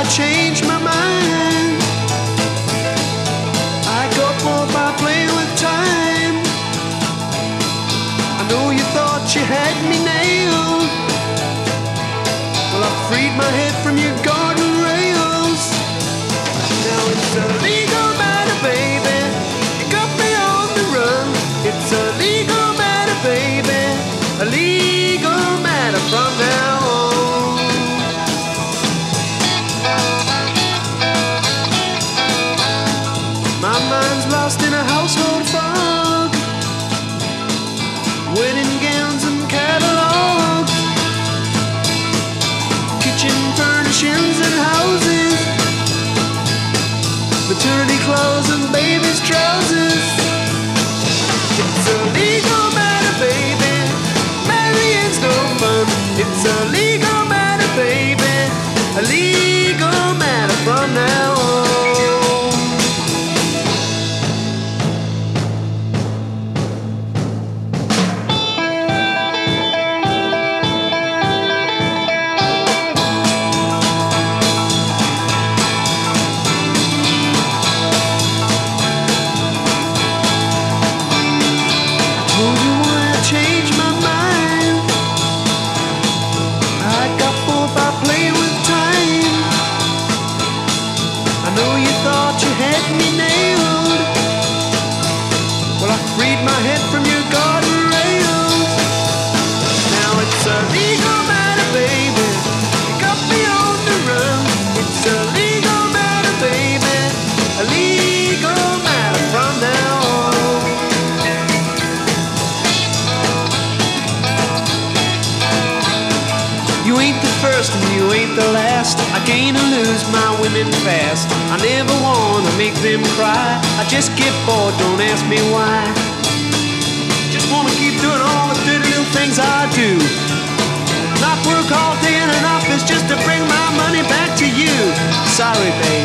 changed my mind. I got bored by playing with time. I know you thought you had me nailed. Well, I freed my head from your garden rails. Now it's a legal matter, baby. You got me on the run. It's a legal matter, baby. A legal matter from now on. My mind's lost in a household fog. Wedding gowns and catalogs, kitchen furnishings and houses, maternity clothes and baby's trousers. It's a legal matter, baby. Marrying's no fun. It's a legal matter, baby. A legal matter from now on. Freed my head from your garden rails. Now it's a legal matter, baby. You got me on the run. It's a legal matter, baby. A legal matter from now on. You ain't the first and you ain't the last. I gain and lose my women fast. I never wanna make them cry. I just get bored, don't ask me why. Wanna keep doing all the dirty little things I do. Not work all day in an office just to bring my money back to you. Sorry, babe.